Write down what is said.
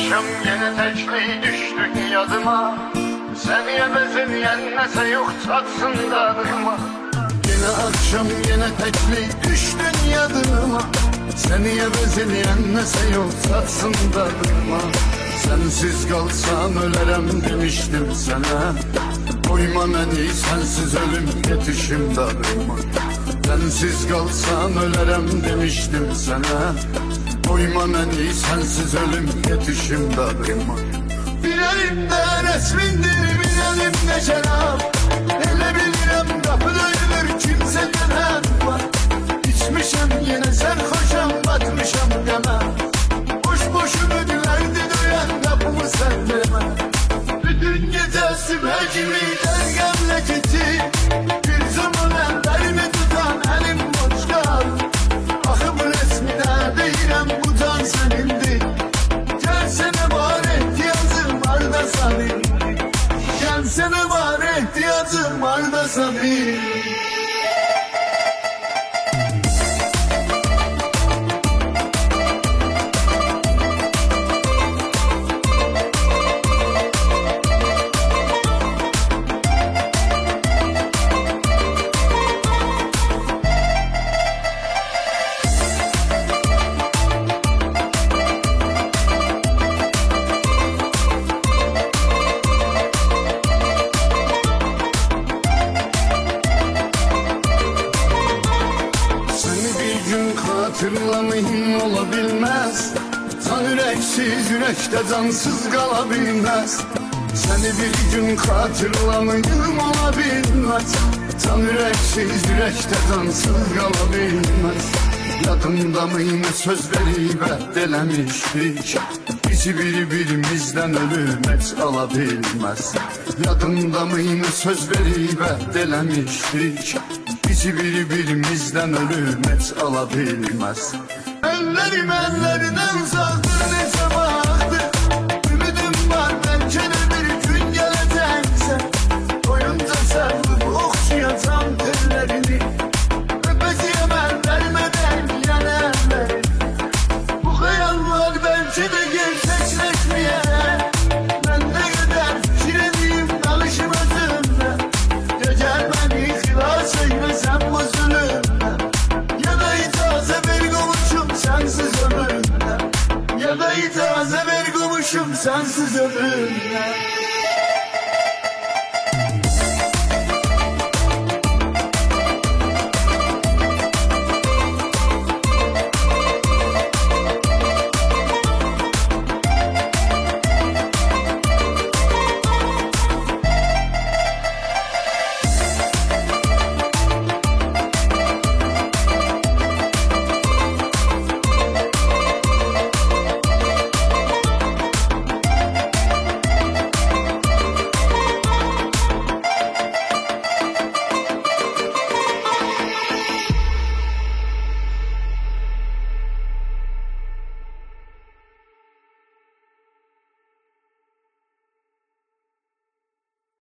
akşam yine tekli düştün yadıma. Seni benzeyen nese yok tatsın dadıma. Yine akşam yine tekli düştün yadıma. Seni benzeyen nese yok tatsın dadıma. Sensiz kalsam ölerem demiştim sana. Koyma beni sensiz ölüm yetişim dadıma. Sensiz kalsam ölerem demiştim sana. Koyma beni sensiz ölüm yetişim dadıma. Bir elimde resmindir, bir elimde şarap. Ele bilirim kapıda ölür kimseden hak var. İçmişem yine sarhoşam, batmışam deme. Boş boşuna gülerdi duyan kapımı sendeme. Bütün gece süper gibi dergamle gitti. Bir zaman ellerimi tutan elim boş kaldı. Akım resmine değilim bu can senindi. Gelsene bari ihtiyacım var da sanayım. Gelsene bari ihtiyacım var da sanayım. Hatırlamayın olabilmez. Can yüreksiz yürekte cansız kalabilmez. Seni bir gün hatırlamayın olabilmez. Can yüreksiz yürekte cansız kalabilmez. Yadımda mıyım söz verip ertelemiştik. Bizi birbirimizden ölüm hiç alabilmez. Yadımda mıyım söz verip ertelemiştik. Bizi birbirimizden ölüm hiç alabilmez. Ellerim ellerinden uzaktır nece baktı. Ümidim var belki de bir gün gelecekse. Koyunca sarılıp okşayacağım tellerini. Öpeceğim el vermeden yana ellerini. Bu hayallar belki de gerçekleşmeye. Ben ne kadar şirinliyim dalışım özümle. Gecel beni ihlas eylesem bu zulümden. Ya da itaze ver komuşum sensiz ömrümden. Ya da itaze ver komuşum sensiz ömrümden.